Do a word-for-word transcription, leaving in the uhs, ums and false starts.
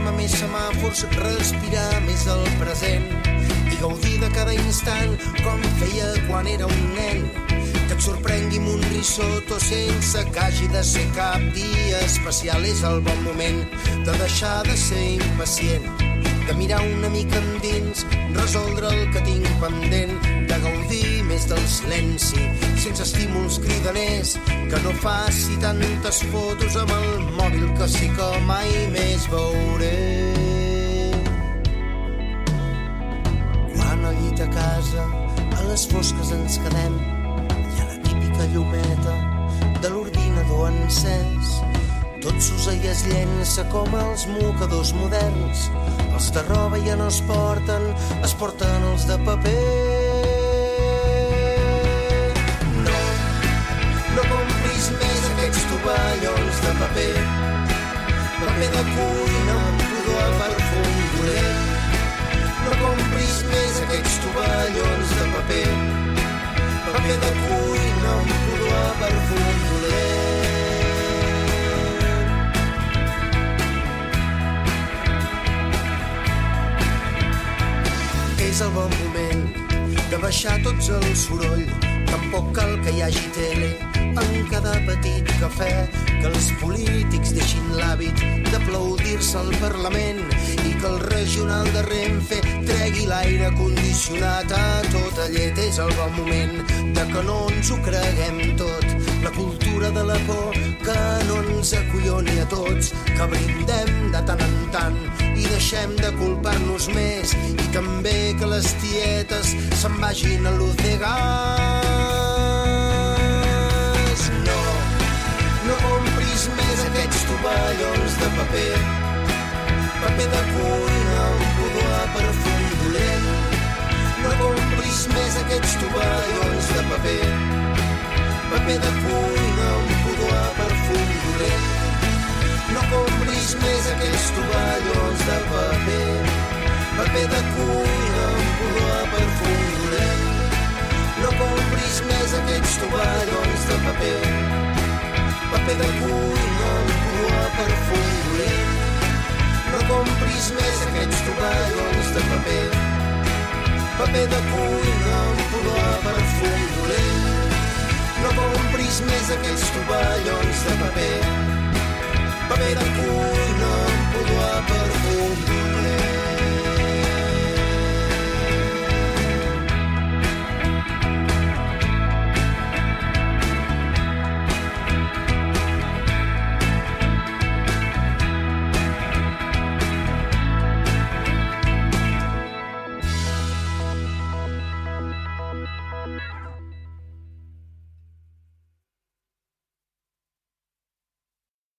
cremar més semàfors, respirar més el present i gaudir de cada instant com feia quan era un nen. Que et sorprengui amb un risotto sense que hagi de ser cap dia especial. És el bon moment de deixar de ser impacient, de mirar una mica endins, resoldre el que tinc pendent, de gaudir més del silenci, sense estímuls cridaners, que no faci tantes fotos amb el mòbil que sí que mai més veuré. Quan al llit a casa, a les fosques ens quedem, i a la típica llumeta de l'ordinador encès, tot s'usa i es llença com els mocadors moderns. Els de roba ja no es porten, es porten els de paper. No, no compris més aquests tovallons de paper, paper de cuina amb pudor a perfum dolent. No compris més aquests tovallons de paper, paper de cuina amb pudor a perfum dolent. És el bon moment de baixar tots el soroll. Tampoc cal que hi hagi tele en cada petit cafè, que els polítics deixin l'hàbit d'aplaudir-se al Parlament i que el regional de Renfe tregui l'aire condicionat a tota llet. És el bon moment de que no ens ho creguem tot, la cultura de la por que no ens acolloni a tots, que brindem de tant en tant i deixem de culpar-nos més, i també que les tietes se'n vagin a l'U C gas. No, no compris més aquests tovallons de paper, paper de cuina amb pudor a perfum dolent. No compris més aquests tovallons de paper, paper de cuina amb pudor a perfum dolent. No compris més aquests tovallons de paper, paper de cuina amb pudor a perfum dolent. No compris més aquests tovallons de paper, paper de cuina amb pudor a perfum dolent. No compris més aquests tovallons de paper, paper de cuina amb pudor a perfum dolent. No compris més aquests tovallons de paper, paper de cuina amb pudor a perfum dolent.